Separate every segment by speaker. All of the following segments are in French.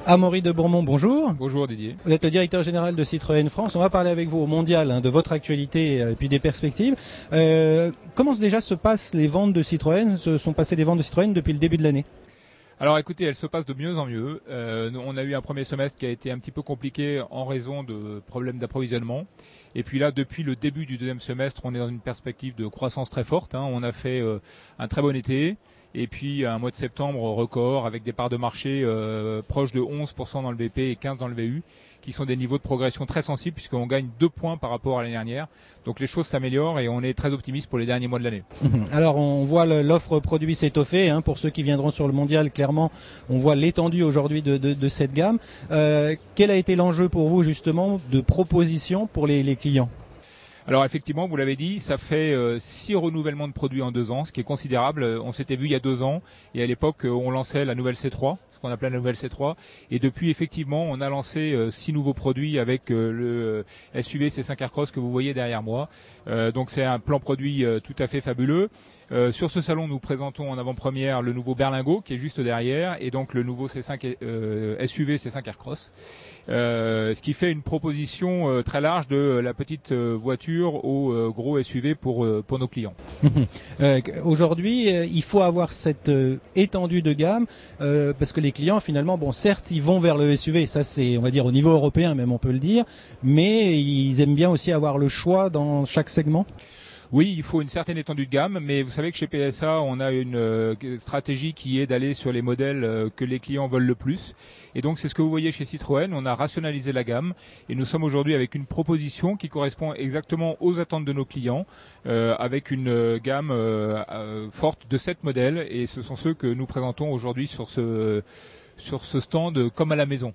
Speaker 1: Amaury de Bourmont, bonjour.
Speaker 2: Bonjour Didier.
Speaker 1: Vous êtes le directeur général de Citroën France. On va parler avec vous au mondial de votre actualité et puis des perspectives. Comment déjà se passent les ventes de Citroën? Se sont passées les ventes de Citroën depuis le début de l'année?
Speaker 2: Alors écoutez, elles se passent de mieux en mieux. On a eu un premier semestre qui a été un petit peu compliqué en raison de problèmes d'approvisionnement. Et puis là, depuis le début du deuxième semestre, on est dans une perspective de croissance très forte. On a fait un très bon été. Et puis un mois de septembre record avec des parts de marché proches de 11% dans le VP et 15% dans le VU, qui sont des niveaux de progression très sensibles puisqu'on gagne 2 points par rapport à l'année dernière. Donc les choses s'améliorent et on est très optimiste pour les derniers mois de l'année.
Speaker 1: Alors on voit l'offre produit s'étoffer. Pour ceux qui viendront sur le mondial, clairement, on voit l'étendue aujourd'hui de cette gamme. Quel a été l'enjeu pour vous justement de proposition pour les clients ?
Speaker 2: Alors effectivement, vous l'avez dit, ça fait 6 renouvellements de produits en 2 ans, ce qui est considérable. On s'était vu il y a 2 ans et à l'époque, on lançait la nouvelle C3, ce qu'on appelait la nouvelle C3. Et depuis, effectivement, on a lancé 6 nouveaux produits avec le SUV C5 Aircross que vous voyez derrière moi. Donc c'est un plan produit tout à fait fabuleux. Sur ce salon, nous présentons en avant-première le nouveau Berlingo qui est juste derrière et donc le nouveau C5 SUV C5 Aircross. Ce qui fait une proposition très large de la petite voiture au gros SUV pour nos clients.
Speaker 1: Aujourd'hui, il faut avoir cette étendue de gamme parce que les clients finalement, bon certes, ils vont vers le SUV, ça c'est on va dire au niveau européen même on peut le dire, mais ils aiment bien aussi avoir le choix dans chaque segment.
Speaker 2: Oui, il faut une certaine étendue de gamme, mais vous savez que chez PSA, on a une stratégie qui est d'aller sur les modèles que les clients veulent le plus. Et donc, c'est ce que vous voyez chez Citroën. On a rationalisé la gamme et nous sommes aujourd'hui avec une proposition qui correspond exactement aux attentes de nos clients, avec une gamme forte de 7 modèles. Et ce sont ceux que nous présentons aujourd'hui sur ce stand comme à la maison.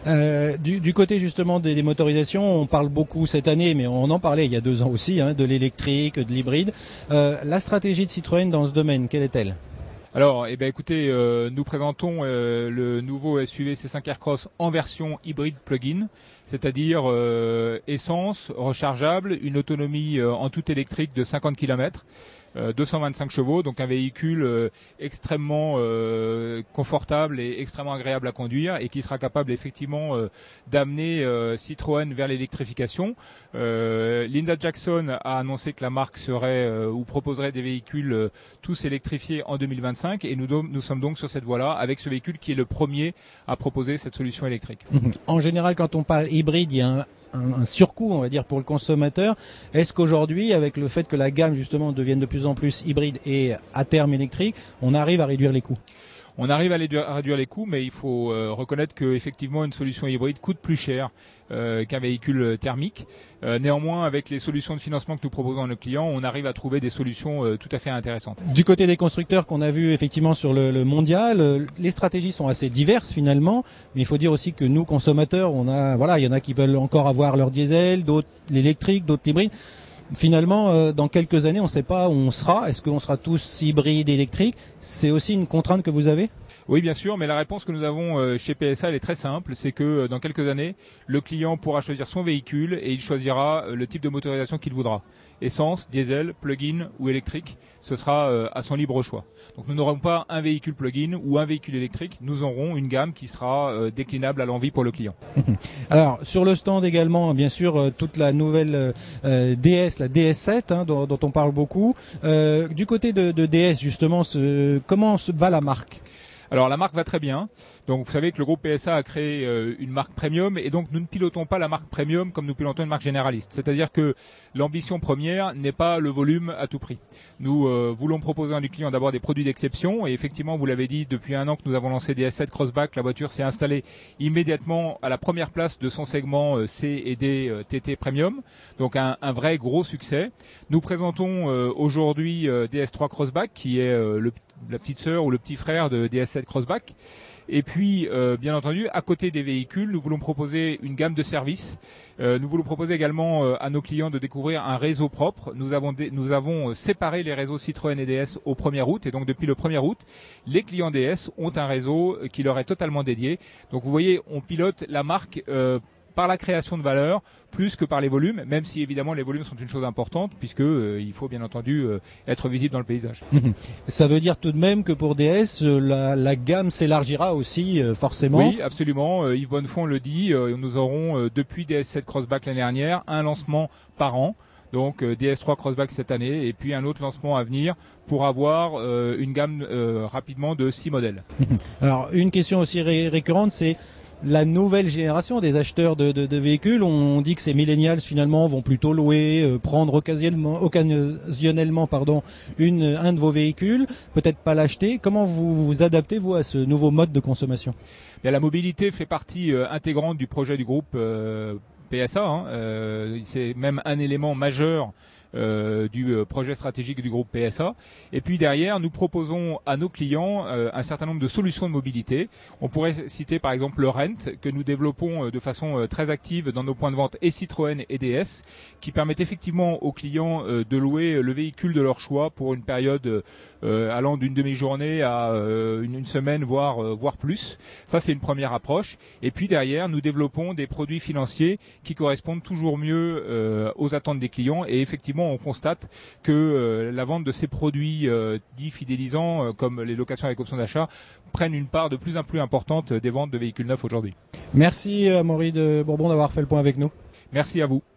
Speaker 1: Du côté justement des motorisations, on parle beaucoup cette année, mais on en parlait il y a 2 ans aussi, de l'électrique, de l'hybride. La stratégie de Citroën dans ce domaine, quelle est-elle ?
Speaker 2: Alors, écoutez, nous présentons le nouveau SUV C5 Aircross en version hybride plug-in, c'est-à-dire essence, rechargeable, une autonomie en tout électrique de 50 km. 225 chevaux, donc un véhicule extrêmement confortable et extrêmement agréable à conduire et qui sera capable effectivement d'amener Citroën vers l'électrification. Linda Jackson a annoncé que la marque serait ou proposerait des véhicules tous électrifiés en 2025 et nous sommes donc sur cette voie-là avec ce véhicule qui est le premier à proposer cette solution électrique.
Speaker 1: En général, quand on parle hybride, il y a un surcoût, on va dire, pour le consommateur. Est-ce qu'aujourd'hui, avec le fait que la gamme justement devienne de plus en plus hybride et à terme électrique, on arrive à réduire les coûts ?
Speaker 2: On arrive à réduire les coûts, mais il faut reconnaître que effectivement une solution hybride coûte plus cher qu'un véhicule thermique. Néanmoins, avec les solutions de financement que nous proposons à nos clients, on arrive à trouver des solutions tout à fait intéressantes.
Speaker 1: Du côté des constructeurs qu'on a vu effectivement sur le mondial, les stratégies sont assez diverses finalement, mais il faut dire aussi que nous consommateurs, il y en a qui veulent encore avoir leur diesel, d'autres l'électrique, d'autres l'hybride. Finalement, dans quelques années, on ne sait pas où on sera. Est-ce qu'on sera tous hybrides, électriques ? C'est aussi une contrainte que vous avez ?
Speaker 2: Oui, bien sûr, mais la réponse que nous avons chez PSA, elle est très simple. C'est que dans quelques années, le client pourra choisir son véhicule et il choisira le type de motorisation qu'il voudra. Essence, diesel, plug-in ou électrique, ce sera à son libre choix. Donc nous n'aurons pas un véhicule plug-in ou un véhicule électrique, nous aurons une gamme qui sera déclinable à l'envie pour le client.
Speaker 1: Alors sur le stand également, bien sûr, toute la nouvelle DS, la DS7 dont on parle beaucoup. Du côté de DS justement, comment va la marque ?
Speaker 2: Alors la marque va très bien. Donc vous savez que le groupe PSA a créé une marque premium et donc nous ne pilotons pas la marque premium comme nous pilotons une marque généraliste. C'est-à-dire que l'ambition première n'est pas le volume à tout prix. Nous voulons proposer à nos clients d'abord des produits d'exception et effectivement, vous l'avez dit, depuis 1 an que nous avons lancé des S7 Crossback, la voiture s'est installée immédiatement à la première place de son segment C et D TT Premium. Donc un vrai gros succès. Nous présentons aujourd'hui DS3 Crossback qui est la petite sœur ou le petit frère de DS7 Crossback. Et puis, bien entendu, à côté des véhicules, nous voulons proposer une gamme de services. Nous voulons proposer également à nos clients de découvrir un réseau propre. Nous avons séparé les réseaux Citroën et DS au 1er août. Et donc, depuis le 1er août, les clients DS ont un réseau qui leur est totalement dédié. Donc, vous voyez, on pilote la marque par la création de valeur plus que par les volumes, même si évidemment les volumes sont une chose importante puisque il faut bien entendu être visible dans le paysage.
Speaker 1: Ça veut dire tout de même que pour DS, la gamme s'élargira aussi forcément.
Speaker 2: Oui, absolument. Yves Bonnefond le dit, nous aurons depuis DS7 Crossback l'année dernière un lancement par an. Donc DS3 Crossback cette année et puis un autre lancement à venir pour avoir une gamme rapidement de 6 modèles.
Speaker 1: Alors une question aussi récurrente, c'est la nouvelle génération des acheteurs de véhicules. On dit que ces millennials finalement vont plutôt louer, prendre occasionnellement un de vos véhicules, peut-être pas l'acheter. Comment vous vous adaptez vous à ce nouveau mode de consommation?
Speaker 2: Bien, la mobilité fait partie intégrante du projet du groupe PSA. C'est même un élément majeur du projet stratégique du groupe PSA. Et puis derrière, nous proposons à nos clients un certain nombre de solutions de mobilité. On pourrait citer par exemple le Rent, que nous développons de façon très active dans nos points de vente et Citroën et DS, qui permet effectivement aux clients de louer le véhicule de leur choix pour une période allant d'une demi-journée à une semaine, voire plus. Ça, c'est une première approche. Et puis derrière, nous développons des produits financiers qui correspondent toujours mieux aux attentes des clients. Et effectivement, on constate que la vente de ces produits dits fidélisants, comme les locations avec option d'achat, prennent une part de plus en plus importante des ventes de véhicules neufs aujourd'hui.
Speaker 1: Merci Amaury de Bourbon d'avoir fait le point avec nous.
Speaker 2: Merci à vous.